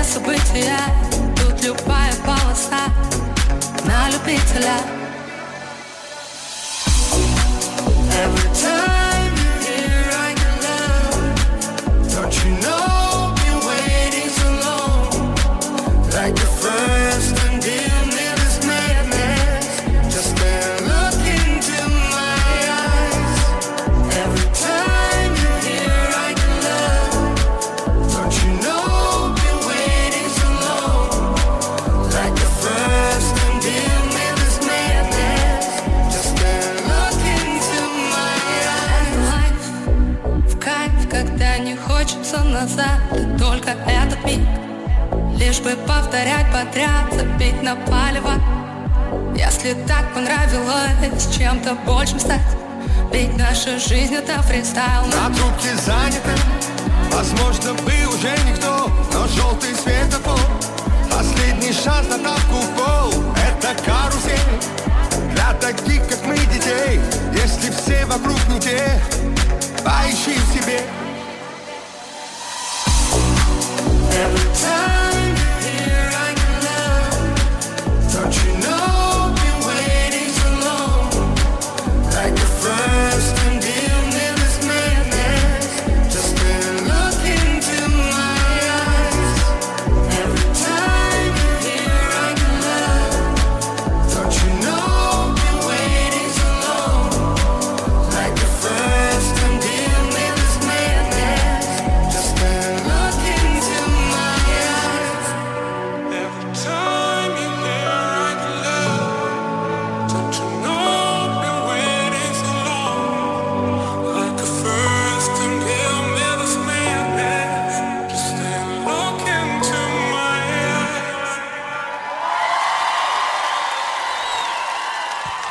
события. Тут любая полоса на любителя. Every time you're here I get love. Don't you know been waiting so long. Like the first and dim in this madness. Just then look into my eyes. Every time you're here I get love. Don't you know been waiting so long. Like the first and dim in this madness. Just then look into my eyes. Life в кайф, когда не хочется назад. И только этот миг, лишь бы повторять подряд, забить на палево. Если так понравилось чем-то большим стать, ведь наша жизнь это фристайл. На трубке занято, возможно, вы уже никто, но желтый светофор, последний шанс на тапку в пол. Это карусель для таких, как мы, детей. Если все вокруг не те, поищи в себе